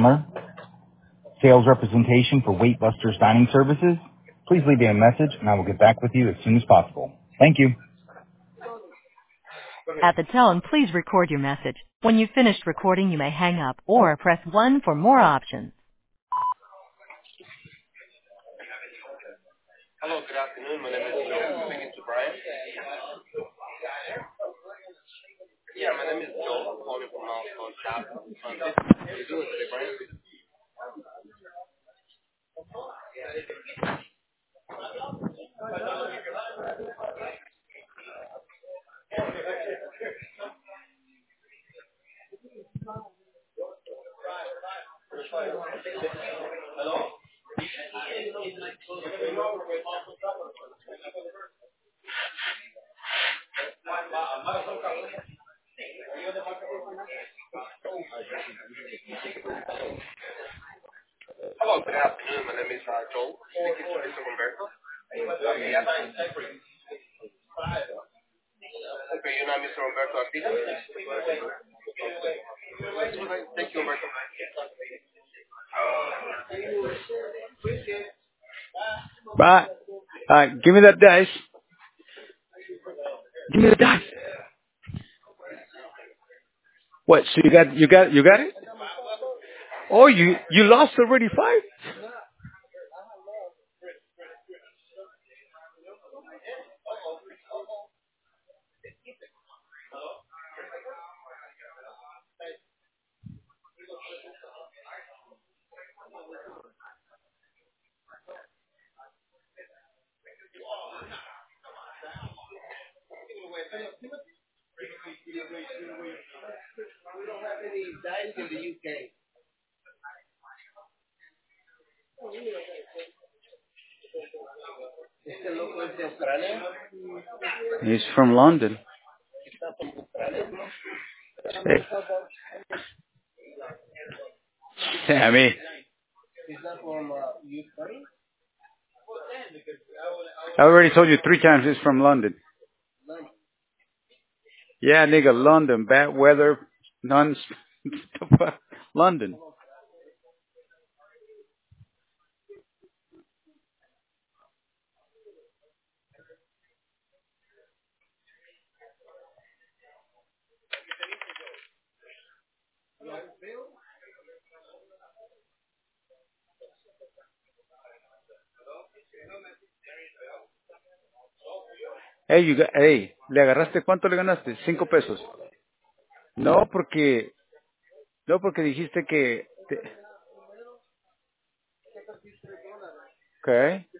Chandler, sales representation for Weight Busters Dining Services. Please leave me a message and I will get back with you as soon as possible. Thank you. At the tone, please record your message. When you've finished recording, you may hang up or press 1 for more options. Hello, good afternoon. My name is Joel. Speaking to Brian. Yeah, my name is Joel. Calling from Mount Shop. How are you doing today, Brian? Hello, good afternoon. My name is Joel. Speaking to Mr. Humberto. Okay, you're not Mr. Humberto Artista? Thank you, Humberto. Right. Give me that dice. Give me the dice. What? So you got it? Oh, you lost already 5? He's from London. Hey. Sammy. I already told you 3 times he's from London. Yeah, nigga, London. Bad weather. None. London. Hey, ¿le agarraste? ¿Cuánto le ganaste? 5 pesos. No, porque dijiste que... Okay.